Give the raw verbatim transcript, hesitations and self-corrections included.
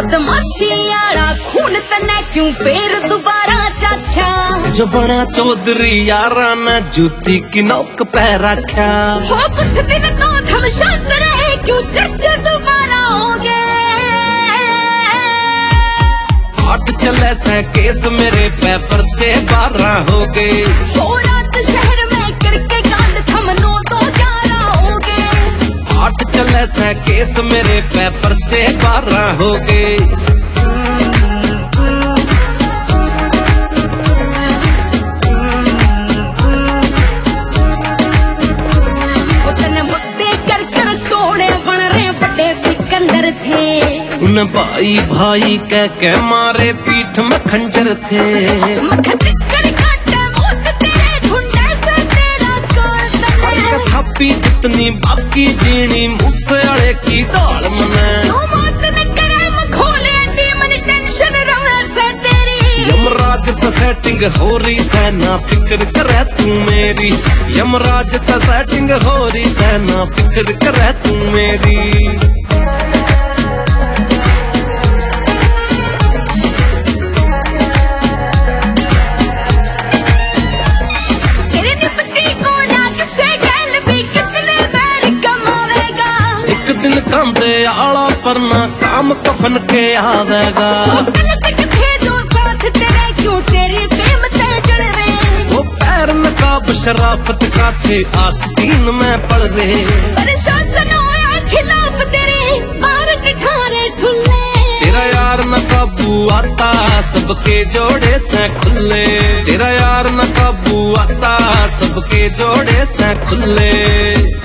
बदमाशी आला खून तने क्यों फिर दोबारा चाख्या जो बना चौधरी यारा ने जूती की नोक पे रखा हो कुछ दिन तो थम शांत रहे क्यों जज दोबारा हो गए आठ चले से केस मेरे पे पर्चे बारह हो गए हो रात शहर में करके कांड थम नो तो ग्यारह हो गए आठ चले से केस मेरे पे पर्चे बारह हो गए उन भाई भाई कह के मारे पीठ में खंजर थे थापी जितनी बाकी जीनी मुझसे अड़े की दाल मने यमराज तो सेटिंग हो रही से ना फिक्र करे तू मेरी यमराज तो सेटिंग हो रही से ना फिक्र करे तू मेरी कांदे आला पर ना काम कफन के आवेगा जो साथ तेरे क्यों तेरी प्रेम ते जल रहे वो पैर नकाब शराफत का थे आस्तीन में पड़ रहे प्रशासन होया खिलाफ तेरे बार ठिठारे खुले तेरा यार न काबू आता सबके जोड़े से खुले तेरा यार न काबू आता सबके जोड़े से खुले।